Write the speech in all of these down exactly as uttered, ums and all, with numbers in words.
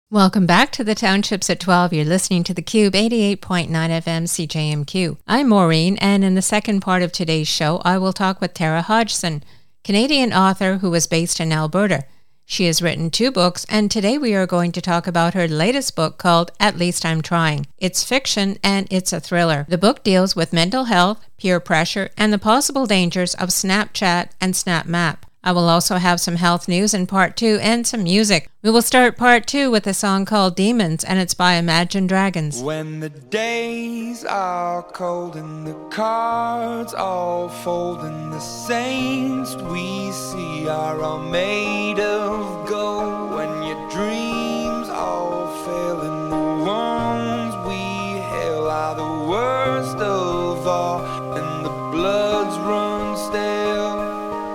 Welcome back to the Townships at twelve. You're listening to theCUBE, eighty-eight point nine F M C J M Q. I'm Maureen, and in the second part of today's show, I will talk with Tara Hodgson, Canadian author who is based in Alberta. She has written two books, and today we are going to talk about her latest book called At Least I'm Trying. It's fiction, and it's a thriller. The book deals with mental health, peer pressure, and the possible dangers of Snapchat and SnapMap. I will also have some health news in part two and some music. We will start part two with a song called Demons, and it's by Imagine Dragons. When the days are cold and the cards all fold and the saints we see are all made of gold, when your dreams all fail and the ones we hail are the worst of all and the bloods run stale,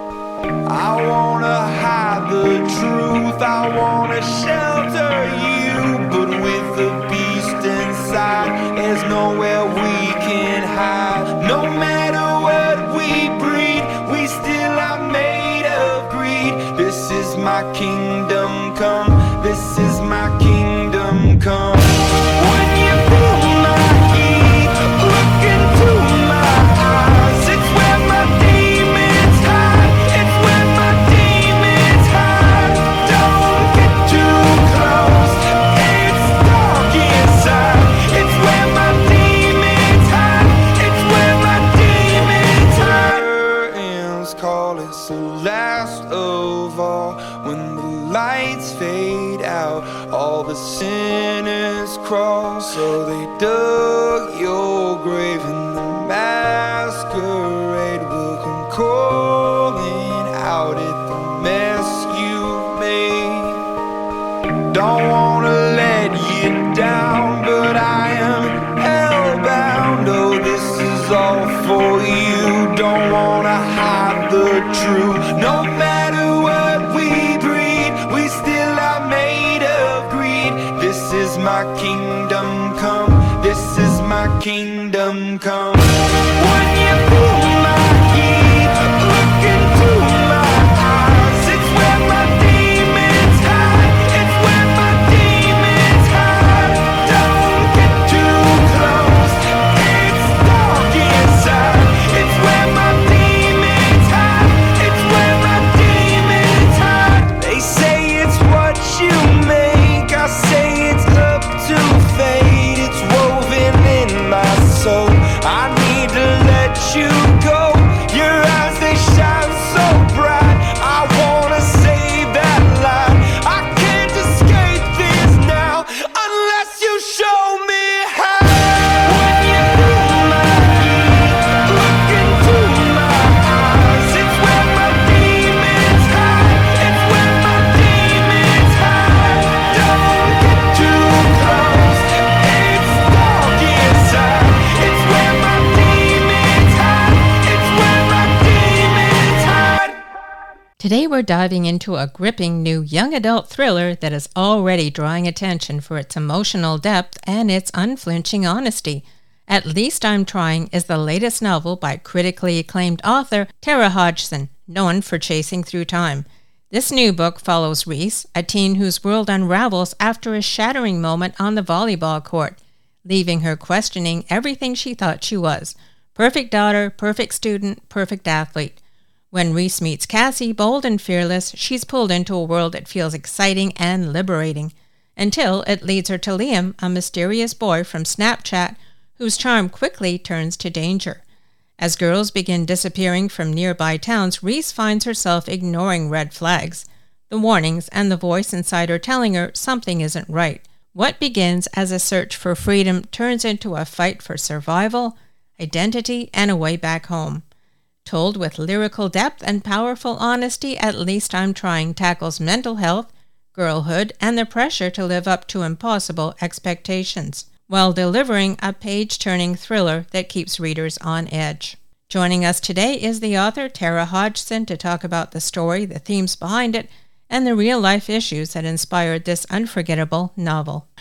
I wanna hide the truth, I wanna shelter you, but with the beast inside, there's nowhere we can hide. No matter what we breed, we still are made of greed. This is my kingdom come, this is my kingdom come. When you feel my heat, look into my eyes, it's where my demons hide. It's where my demons hide. Don't get too close, it's dark inside. It's where my demons hide. It's where my demons hide. Curtains call, it's the last of all. When the lights fade out, all the sinners crawl. So they dug your grave and the masquerade will come calling out at the mess you made. Don't wanna let you down, but I am hellbound. Oh, this is all for you. Don't wanna hide the truth. No matter what we breed, we still are made of greed. This is my kingdom come, this is my kingdom come. When you feel my heat, look into my eyes, it's where my demons hide. It's where my demons hide. Don't get too close, it's dark inside. It's where my demons hide. It's where my demons hide. They say it's what you make, I say it's up to fate. It's woven in my soul, I need to let you go. Your eyes, they shine so bright, I wanna save that light. I can't escape this now unless you show me how. When you feel my heat, look into my eyes, it's where my demons hide. It's where my demons hide. Don't get too close, it's dark inside. It's where my demons hide. It's where my demons hide. Today we're diving into a gripping new young adult thriller that is already drawing attention for its emotional depth and its unflinching honesty. At Least I'm Trying is the latest novel by critically acclaimed author Tara Hodgson, known for Chasing Through Time. This new book follows Reese, a teen whose world unravels after a shattering moment on the volleyball court, leaving her questioning everything she thought she was. Perfect daughter, perfect student, perfect athlete. When Reese meets Cassie, bold and fearless, she's pulled into a world that feels exciting and liberating, until it leads her to Liam, a mysterious boy from Snapchat, whose charm quickly turns to danger. As girls begin disappearing from nearby towns, Reese finds herself ignoring red flags, the warnings, and the voice inside her telling her something isn't right. What begins as a search for freedom turns into a fight for survival, identity, and a way back home. Told with lyrical depth and powerful honesty, At Least I'm Trying tackles mental health, girlhood, and the pressure to live up to impossible expectations, while delivering a page-turning thriller that keeps readers on edge. Joining us today is the author Tara Hodgson to talk about the story, the themes behind it, and the real-life issues that inspired this unforgettable novel.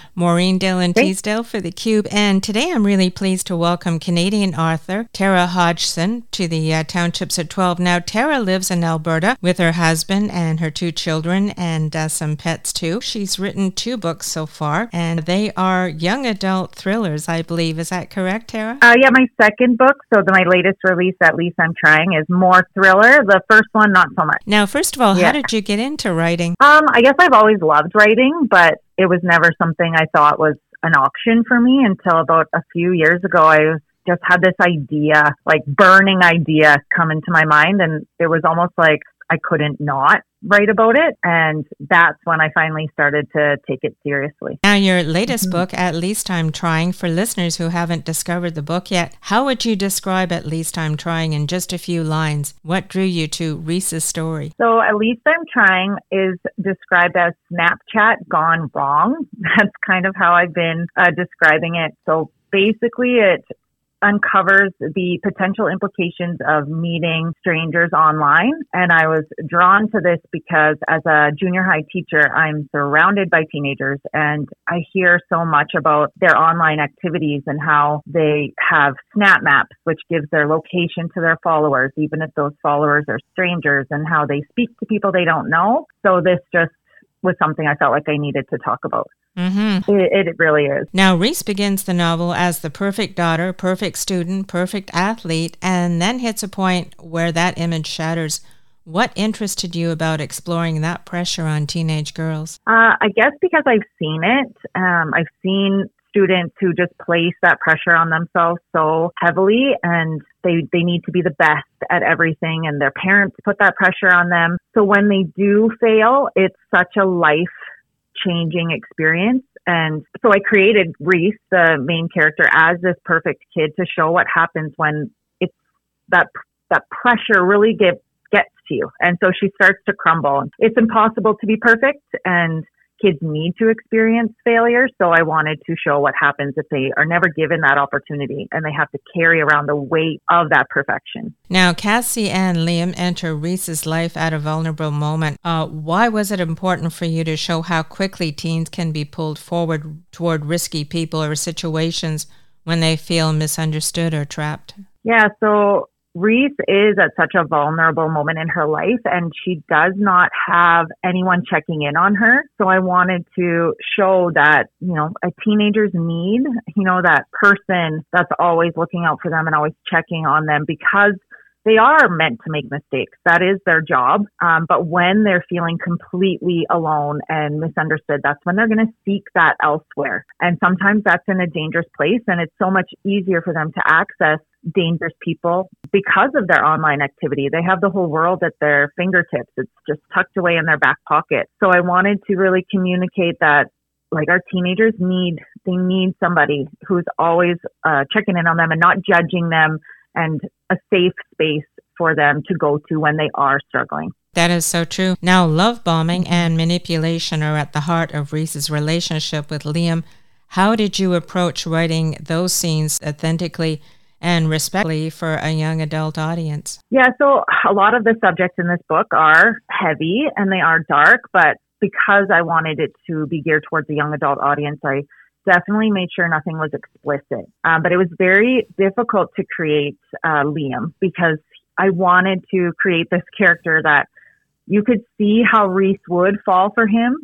Maureen Dillon Teasdale for theCUBE, and today I'm really pleased to welcome Canadian author Tara Hodgson to the uh, Townships at twelve. Now, Tara lives in Alberta with her husband and her two children and uh, some pets too. She's written two books so far, and they are young adult thrillers, I believe. Is that correct, Tara? Uh, yeah, my second book, so the, my latest release, At Least I'm Trying, is more thriller. The first one, not so much. Now, first of all, yeah. how did you get into writing? Um, I guess I've always loved writing, but it was never something I thought was an option for me until about a few years ago. I just had this idea, like burning idea come into my mind, and it was almost like I couldn't not write about it. And that's when I finally started to take it seriously. Now, your latest mm-hmm. book, At Least I'm Trying, for listeners who haven't discovered the book yet, how would you describe At Least I'm Trying in just a few lines? What drew you to Reese's story? So At Least I'm Trying is described as Snapchat gone wrong. That's kind of how I've been uh, describing it. So basically it uncovers the potential implications of meeting strangers online. And I was drawn to this because as a junior high teacher, I'm surrounded by teenagers and I hear so much about their online activities and how they have Snap Maps, which gives their location to their followers, even if those followers are strangers, and how they speak to people they don't know. So this just was something I felt like I needed to talk about. Mm-hmm. It, it really is. Now, Reese begins the novel as the perfect daughter, perfect student, perfect athlete, and then hits a point where that image shatters. What interested you about exploring that pressure on teenage girls? Uh, I guess because I've seen it. Um, I've seen students who just place that pressure on themselves so heavily, and they, they need to be the best at everything, and their parents put that pressure on them. So when they do fail, it's such a life changing experience. And so I created Reese, the main character, as this perfect kid to show what happens when it's that that pressure really get, gets to you. And so she starts to crumble. It's impossible to be perfect, and kids need to experience failure. So I wanted to show what happens if they are never given that opportunity and they have to carry around the weight of that perfection. Now, Cassie and Liam enter Reese's life at a vulnerable moment. Uh, why was it important for you to show how quickly teens can be pulled forward toward risky people or situations when they feel misunderstood or trapped? Yeah, so Reese is at such a vulnerable moment in her life, and she does not have anyone checking in on her. So I wanted to show that, you know, a teenager's need, you know, that person that's always looking out for them and always checking on them, because they are meant to make mistakes. That is their job. Um, but when they're feeling completely alone and misunderstood, that's when they're going to seek that elsewhere. And sometimes that's in a dangerous place, and it's so much easier for them to access dangerous people because of their online activity. They have the whole world at their fingertips. It's just tucked away in their back pocket. So I wanted to really communicate that, like, our teenagers need, they need somebody who's always uh, checking in on them and not judging them, and a safe space for them to go to when they are struggling. That is so true. Now, love bombing and manipulation are at the heart of Reese's relationship with Liam. How did you approach writing those scenes authentically and respectfully for a young adult audience? Yeah, so a lot of the subjects in this book are heavy and they are dark, but because I wanted it to be geared towards a young adult audience, I definitely made sure nothing was explicit. Um, but it was very difficult to create uh, Liam, because I wanted to create this character that you could see how Reese would fall for him,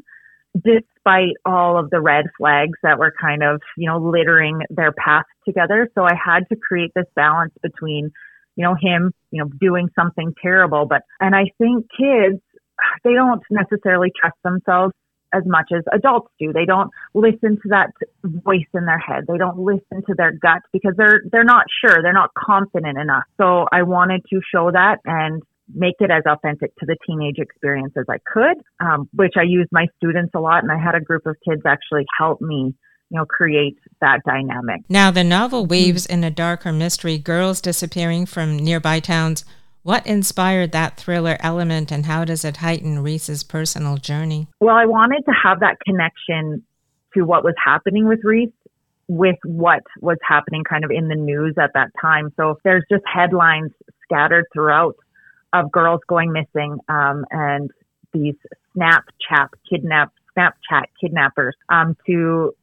despite all of the red flags that were kind of, you know, littering their path together. So I had to create this balance between, you know, him, you know, doing something terrible. But, and I think kids, they don't necessarily trust themselves as much as adults do. They don't listen to that voice in their head. They don't listen to their gut because they're, they're not sure. They're not confident enough. So I wanted to show that and make it as authentic to the teenage experience as I could, um, which I used my students a lot. And I had a group of kids actually help me, you know, create that dynamic. Now, the novel weaves in a darker mystery, girls disappearing from nearby towns. What inspired that thriller element, and how does it heighten Reese's personal journey? Well, I wanted to have that connection to what was happening with Reese with what was happening kind of in the news at that time. So there's just headlines scattered throughout of girls going missing, um, and these Snapchat kidnap, Snapchat kidnappers, um, to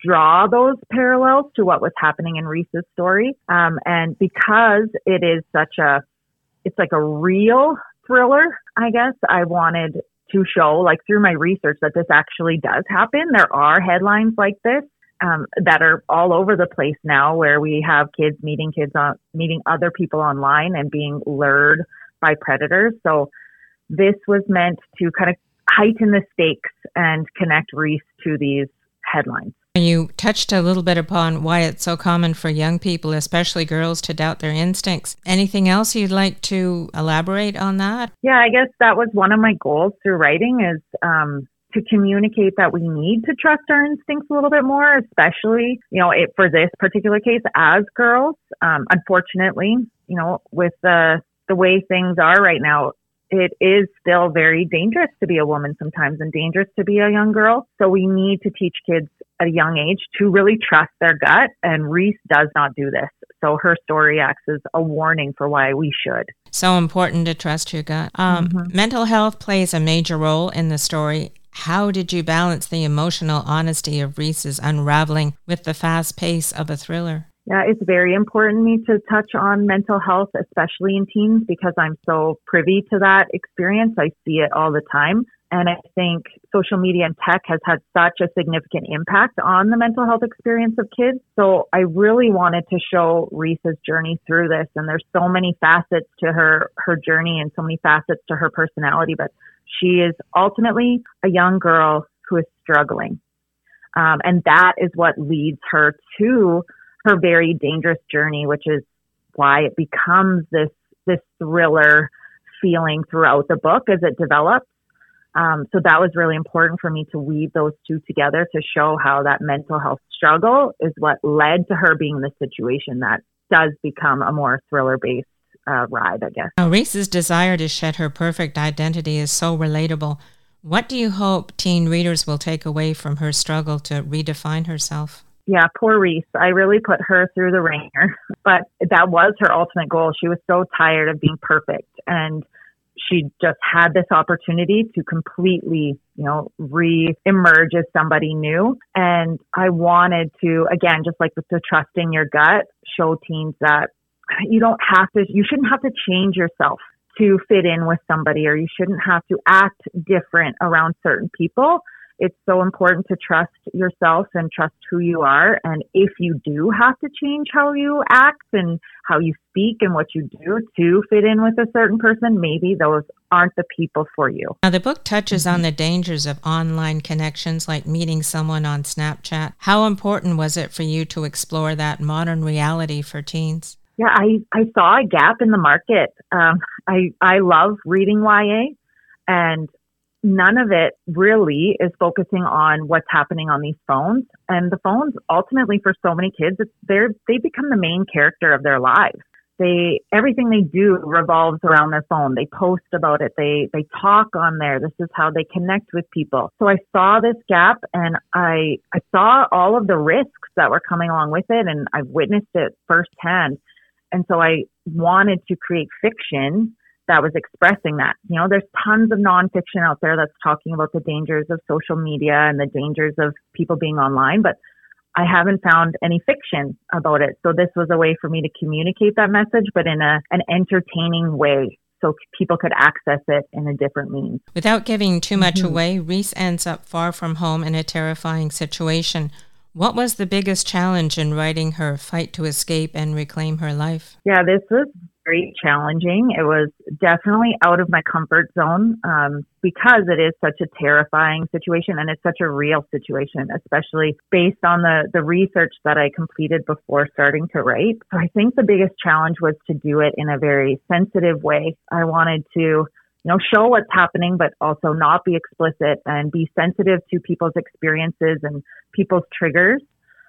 draw those parallels to what was happening in Reese's story. Um, and because it is such a, it's like a real thriller, I guess, I wanted to show, like through my research, that this actually does happen. There are headlines like this um, that are all over the place now, where we have kids meeting kids on meeting other people online and being lured by predators. So this was meant to kind of heighten the stakes and connect Reese to these headlines. You touched a little bit upon why it's so common for young people, especially girls, to doubt their instincts. Anything else you'd like to elaborate on that? Yeah, I guess that was one of my goals through writing, is um, to communicate that we need to trust our instincts a little bit more, especially, you know, it, for this particular case as girls. Um, unfortunately, you know, with the the way things are right now, it is still very dangerous to be a woman sometimes, and dangerous to be a young girl. So we need to teach kids at a young age to really trust their gut. And Reese does not do this. So her story acts as a warning for why we should. So important to trust your gut. Um, mm-hmm. Mental health plays a major role in the story. How did you balance the emotional honesty of Reese's unraveling with the fast pace of a thriller? Yeah, it's very important to me to touch on mental health, especially in teens, because I'm so privy to that experience. I see it all the time. And I think social media and tech has had such a significant impact on the mental health experience of kids. So I really wanted to show Reese's journey through this. And there's so many facets to her, her journey, and so many facets to her personality. But she is ultimately a young girl who is struggling. Um, and that is what leads her to her very dangerous journey, which is why it becomes this this thriller feeling throughout the book as it develops. Um, so that was really important for me to weave those two together, to show how that mental health struggle is what led to her being in the situation that does become a more thriller-based uh, ride, I guess. Now, Reese's desire to shed her perfect identity is so relatable. What do you hope teen readers will take away from her struggle to redefine herself? Yeah, poor Reese. I really put her through the ringer, but that was her ultimate goal. She was so tired of being perfect, and she just had this opportunity to completely, you know, re-emerge as somebody new. And I wanted to, again, just like with the trusting your gut, show teens that you don't have to, you shouldn't have to change yourself to fit in with somebody, or you shouldn't have to act different around certain people. It's so important to trust yourself and trust who you are. And if you do have to change how you act and how you speak and what you do to fit in with a certain person, maybe those aren't the people for you. Now, the book touches on the dangers of online connections, like meeting someone on Snapchat. How important was it for you to explore that modern reality for teens? Yeah, I, I saw a gap in the market. Um, I, I love reading Y A, and none of it really is focusing on what's happening on these phones. And the phones, ultimately, for so many kids, it's, they're, they become the main character of their lives. They, everything they do revolves around their phone. They post about it. They, they talk on there. This is how they connect with people. So I saw this gap, and I, I saw all of the risks that were coming along with it, and I've witnessed it firsthand. And so I wanted to create fiction that was expressing that. You know, there's tons of nonfiction out there that's talking about the dangers of social media and the dangers of people being online, but I haven't found any fiction about it. So this was a way for me to communicate that message, but in a an entertaining way, so people could access it in a different means. Without giving too much Mm-hmm. away, Reese ends up far from home in a terrifying situation. What was the biggest challenge in writing her fight to escape and reclaim her life? Yeah, this was very challenging. It was definitely out of my comfort zone um, because it is such a terrifying situation, and it's such a real situation, especially based on the, the research that I completed before starting to write. So I think the biggest challenge was to do it in a very sensitive way. I wanted to, you know, show what's happening, but also not be explicit and be sensitive to people's experiences and people's triggers.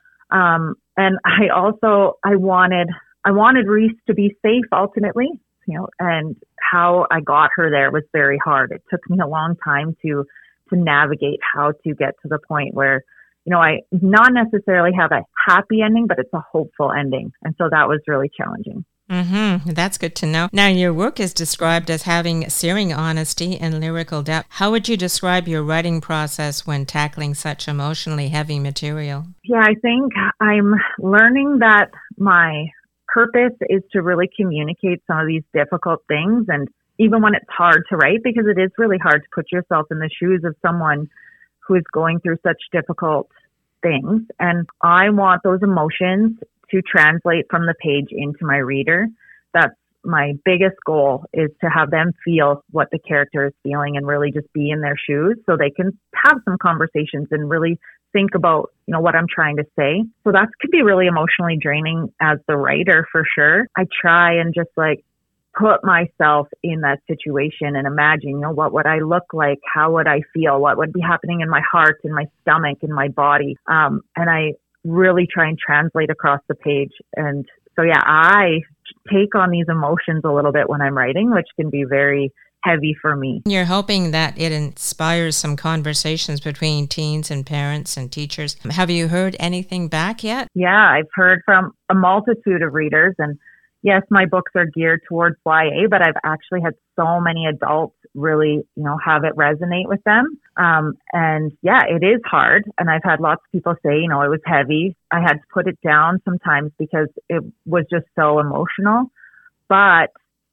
Um, and I also, I wanted, I wanted Reese to be safe ultimately, you know, and how I got her there was very hard. It took me a long time to, to navigate how to get to the point where, you know, I not necessarily have a happy ending, but it's a hopeful ending. And so that was really challenging. Mm-hmm. That's good to know. Now, your work is described as having searing honesty and lyrical depth. How would you describe your writing process when tackling such emotionally heavy material? Yeah, I think I'm learning that my purpose is to really communicate some of these difficult things. And even when it's hard to write, because it is really hard to put yourself in the shoes of someone who is going through such difficult things. And I want those emotions to translate from the page into my reader. That's my biggest goal, is to have them feel what the character is feeling and really just be in their shoes so they can have some conversations and really think about, you know, what I'm trying to say. So that could be really emotionally draining as the writer, for sure. I try and just like put myself in that situation and imagine, you know, what would I look like? How would I feel? What would be happening in my heart, in my stomach, in my body? Um, and I really try and translate across the page. And so, yeah, I take on these emotions a little bit when I'm writing, which can be very heavy for me. You're hoping that it inspires some conversations between teens and parents and teachers. Have you heard anything back yet? Yeah, I've heard from a multitude of readers, and yes, my books are geared towards Y A, but I've actually had so many adults really, you know, have it resonate with them. Um, and yeah, it is hard. And I've had lots of people say, you know, it was heavy. I had to put it down sometimes because it was just so emotional. But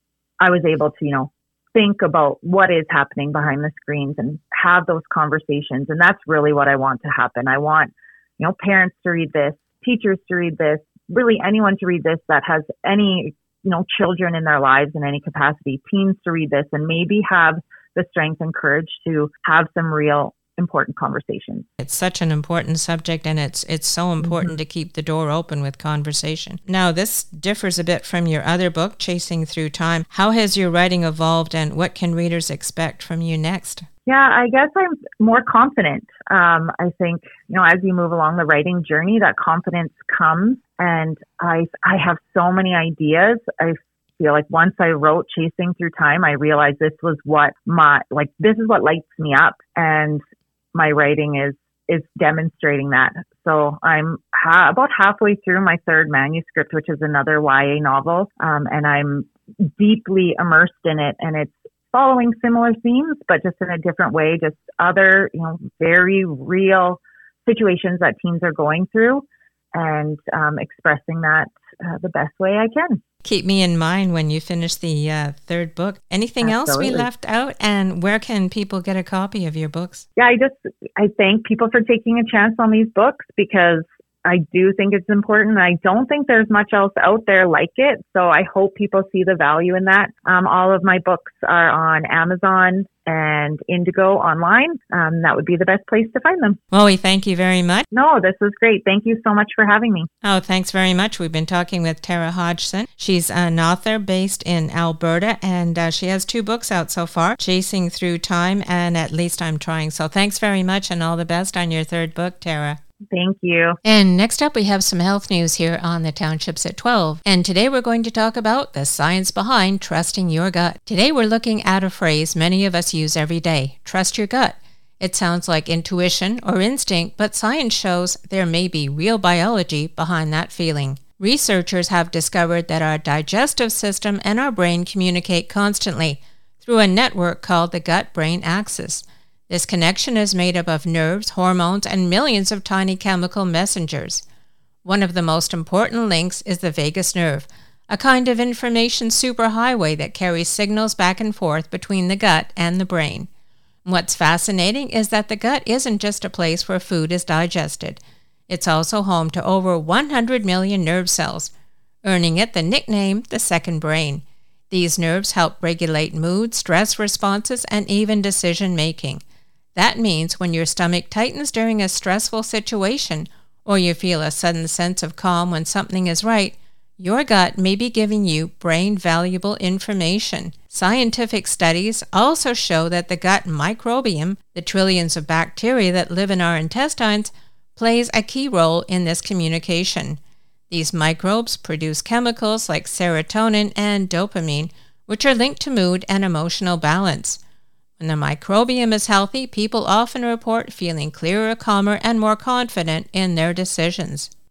I was able to, you know, think about what is happening behind the screens and have those conversations. And that's really what I want to happen. I want, you know, parents to read this, teachers to read this, really anyone to read this that has any, you know, children in their lives in any capacity, teens to read this and maybe have the strength and courage to have some real important conversations. It's such an important subject, and it's it's so important mm-hmm. to keep the door open with conversation. Now, this differs a bit from your other book, Chasing Through Time. How has your writing evolved, and what can readers expect from you next? Yeah, I guess I'm more confident. Um, I think, you know, as you move along the writing journey, that confidence comes, and I I have so many ideas. I feel like once I wrote Chasing Through Time, I realized this was what my, like, this is what lights me up, and my writing is is demonstrating that. So I'm ha- about halfway through my third manuscript, which is another Y A novel, um, and I'm deeply immersed in it, and it's following similar themes, but just in a different way, just other, you know, very real situations that teens are going through, and um, expressing that uh, the best way I can. Keep me in mind when you finish the uh, third book. Anything Absolutely. else we left out? And where can people get a copy of your books? Yeah, I just, I thank people for taking a chance on these books, because I do think it's important. I don't think there's much else out there like it. So I hope people see the value in that. Um, all of my books are on Amazon and Indigo online. Um, that would be the best place to find them. Well, we thank you very much. No, this was great. Thank you so much for having me. Oh, thanks very much. We've been talking with Tara Hodgson. She's an author based in Alberta, and uh, she has two books out so far, Chasing Through Time and At Least I'm Trying. So thanks very much, and all the best on your third book, Tara. Thank you. And next up, we have some health news here on the Townships at twelve. And today we're going to talk about the science behind trusting your gut. Today we're looking at a phrase many of us use every day, trust your gut. It sounds like intuition or instinct, but science shows there may be real biology behind that feeling. Researchers have discovered that our digestive system and our brain communicate constantly through a network called the gut-brain axis. This connection is made up of nerves, hormones, and millions of tiny chemical messengers. One of the most important links is the vagus nerve, a kind of information superhighway that carries signals back and forth between the gut and the brain. What's fascinating is that the gut isn't just a place where food is digested. It's also home to over one hundred million nerve cells, earning it the nickname the second brain. These nerves help regulate mood, stress responses, and even decision-making. That means when your stomach tightens during a stressful situation, or you feel a sudden sense of calm when something is right, your gut may be giving you brain-valuable information. Scientific studies also show that the gut microbiome, the trillions of bacteria that live in our intestines, plays a key role in this communication. These microbes produce chemicals like serotonin and dopamine, which are linked to mood and emotional balance. When the microbiome is healthy, people often report feeling clearer, calmer, and more confident in their decisions.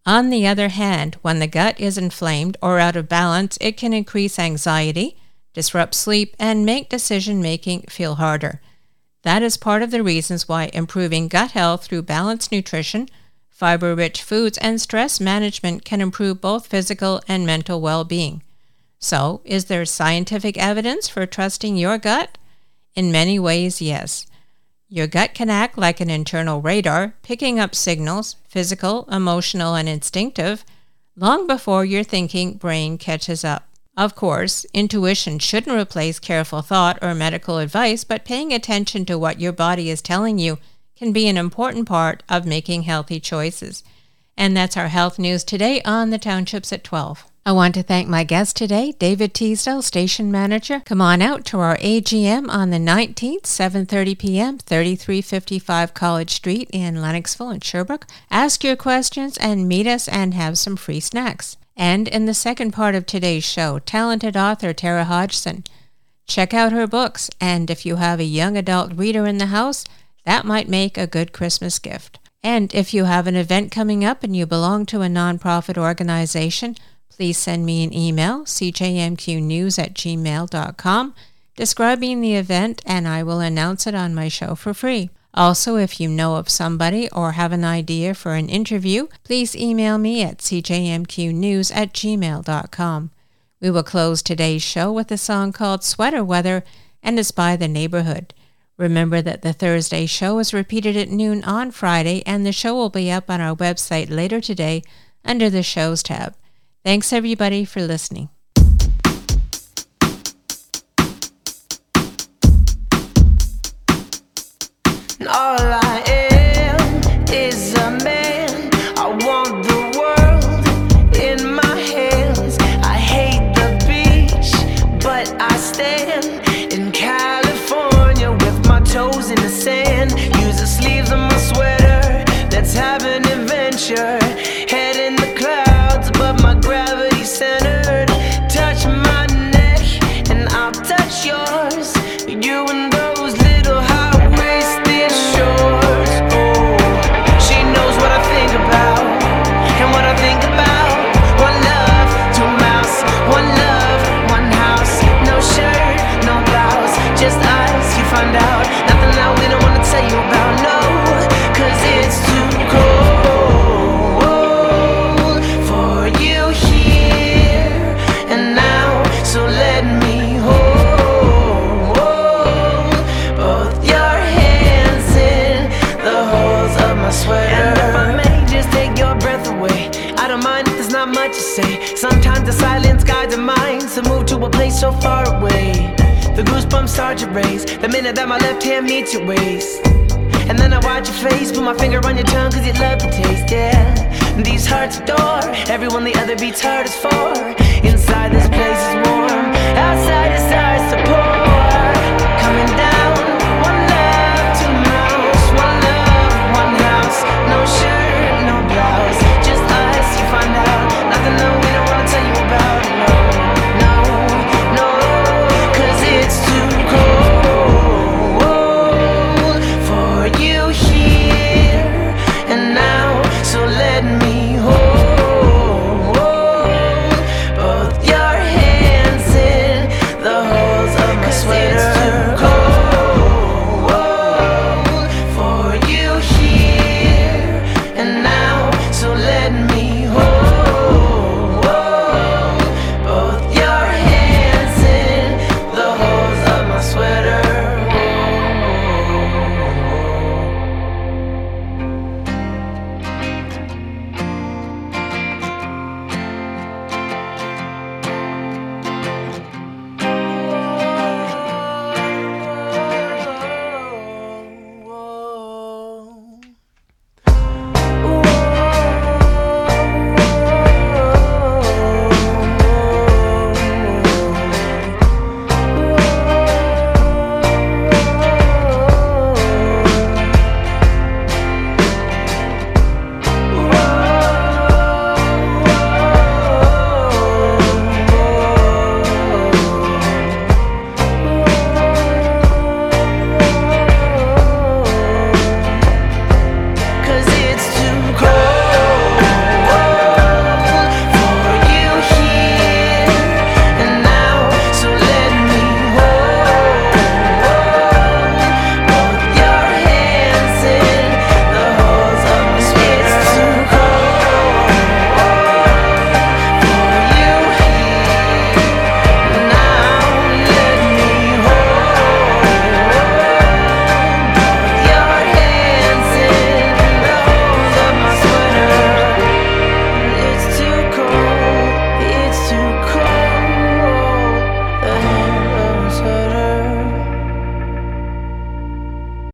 On the other hand, when the gut is inflamed or out of balance, it can increase anxiety, disrupt sleep, and make decision-making feel harder. That is part of the reasons why improving gut health through balanced nutrition, fiber-rich foods, and stress management can improve both physical and mental well-being. So, is there scientific evidence for trusting your gut? In many ways, yes. Your gut can act like an internal radar, picking up signals, physical, emotional, and instinctive, long before your thinking brain catches up. Of course, intuition shouldn't replace careful thought or medical advice, but paying attention to what your body is telling you can be an important part of making healthy choices. And that's our health news today on the Townships at twelve. I want to thank my guest today, David Teasdale, Station Manager. Come on out to our A G M on the nineteenth, seven thirty p.m., thirty-three fifty-five College Street in Lennoxville and Sherbrooke. Ask your questions and meet us and have some free snacks. And in the second part of today's show, talented author Tara Hodgson. Check out her books, and if you have a young adult reader in the house, that might make a good Christmas gift. And if you have an event coming up and you belong to a nonprofit organization, please send me an email, c j m q news at gmail dot com, describing the event, and I will announce it on my show for free. Also, if you know of somebody or have an idea for an interview, please email me at c j m q news at gmail dot com. We will close today's show with a song called Sweater Weather, and it's by The Neighborhood. Remember that the Thursday show is repeated at noon on Friday, and the show will be up on our website later today under the Shows tab. Thanks, everybody, for listening. All I am is a man. I want the world in my hands. I hate the beach, but I stand in California with my toes in the sand. Use the sleeves of my sweater. Let's have an adventure. Head in the clouds, but my gravity centered. Touch my neck and I'll touch yours. You and those little high-waisted shorts. Oh, she knows what I think about and what I think about. One love, two mouths. One love, one house. No shirt, no blouse, just us. You find out nothing that we don't want to tell you about. No, 'cause it's too cold. So let me hold both your hands in the holes of my sweater. And if I may just take your breath away, I don't mind if there's not much to say. Sometimes the silence guides our minds to move to a place so far away. The goosebumps start to raise the minute that my left hand meets your waist. And then I watch your face, put my finger on your tongue 'cause you love the taste, yeah. These hearts adore everyone the other beats hardest for. Inside this place is warm, outside the stars to pour.